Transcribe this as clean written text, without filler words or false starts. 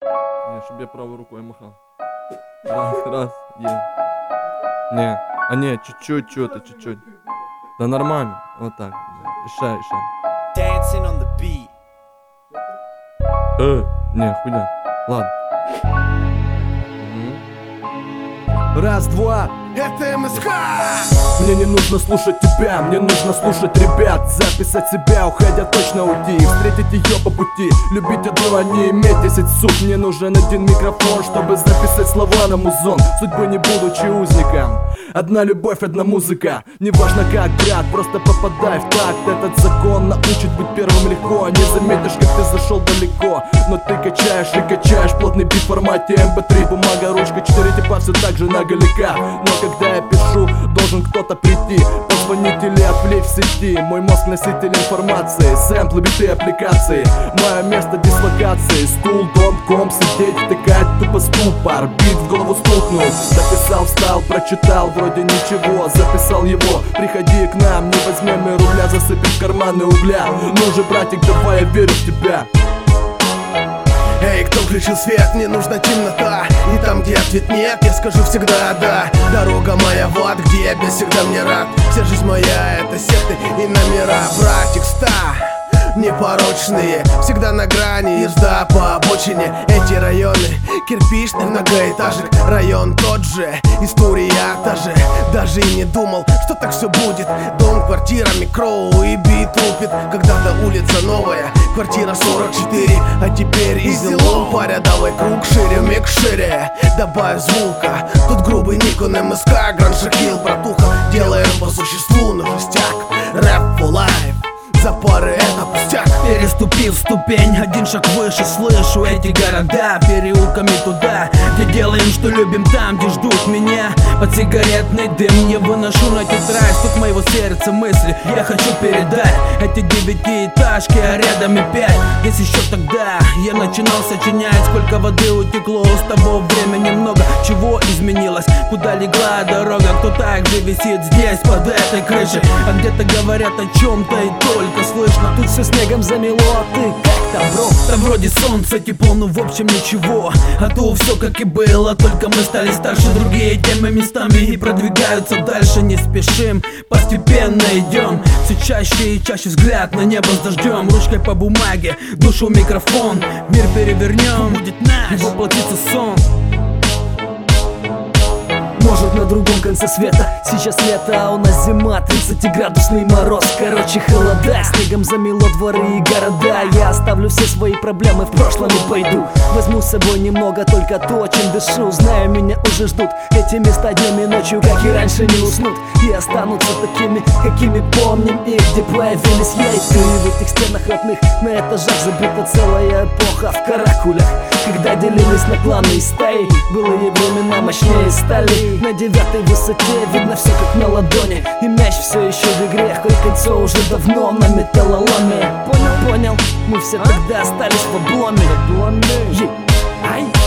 Не, чтобы я правой рукой махал. Раз, есть. Не, не, чуть-чуть, что-то, чуть-чуть. Да нормально, вот так. Решай. Не, хуйня. Ладно. Раз, два, это МСК. Мне не нужно слушать тебя, мне нужно слушать ребят. Записать себя, уходя точно уйти и встретить ее по пути. Любить одну, а не иметь 10 сук. Мне нужен один микрофон, чтобы записать слова на музон. Судьбы не будучи узником. Одна любовь, одна музыка. Неважно как, брат, просто попадай в такт. Этот закон научит быть первым легко. Не заметишь, как ты зашел далеко. Но ты качаешь и качаешь плотный бит в формате MP3. Бумага, ручка, 4 типа все так же наголека. Но когда я пишу, должен кто-то прийти, позвонить или отвлечь в сети. Мой мозг носитель информации, сэмплы, биты, аппликации. Мое место дислокации, стул, дом, сидеть, втыкать тупо ступор. Бит в голову стукнул, записал, встал, прочитал, вроде ничего, записал его. Приходи к нам, не возьмем и рубля, засыпем в карманы угля. Ну же, братик, давай, я верю в тебя. Эй, кто включил свет, мне нужна темнота. И там, где ответ нет, я скажу всегда да. Дорога моя, вот где я без всегда мне рад. Вся жизнь моя, это секты и номера. Братик, непорочные, всегда на грани, езда по обочине. Эти районы, кирпичный многоэтажек. Район тот же, история та же. Даже и не думал, что так все будет. Дом, квартира, микро и бит лупит. Когда-то улица новая, квартира 44. А теперь изилон, паря, давай круг шире, миг шире. Добавь звука, тут грубый Никон МСК. Гранд Шахил, братуха, делаем по существу на жестяк. Рэп for life, за пары это пустяк. Переступив ступень, один шаг выше, слышу эти города переулками туда, где делаем, что любим, там, где ждут меня. Под сигаретный дым я выношу на тетрадь стук моего сердца, мысли я хочу передать. Эти 9-этажки, а рядом и 5. Здесь еще тогда я начинал сочинять. Сколько воды утекло, с того времени много чего изменилось. Куда легла дорога, кто так же висит здесь, под этой крышей. А где-то говорят о чем-то и только слышно. Тут все снегом замело, а ты как там, бро? Да вроде солнце, тепло, ну в общем ничего. А то все как и было, только мы стали старше. Другие темы местами и продвигаются дальше. Не спешим, постепенно идем. Все чаще и чаще взгляд на небо с дождем. Ручкой по бумаге, душу микрофон. Мир перевернем, будет наш, и воплотится сон. Может на другом конце света. Сейчас лето, а у нас зима, 30-градусный мороз. Короче, холода, снегом замело дворы и города. Я оставлю все свои проблемы в прошлом и пойду. Возьму с собой немного, только то, чем дышу. Знаю, меня уже ждут эти места днем и ночью, как и раньше, не уснут. И останутся такими, какими помним их, где появились я и ты. В этих стенах родных на этажах забита целая эпоха в каракулях, когда делились на кланы и стаи. Былые времена мощнее стали. На 9-й высоте видно все как на ладони. И мяч все еще в игре, хоть кольцо уже давно на металлоломе. Понял, мы все тогда остались в обломе. Ай!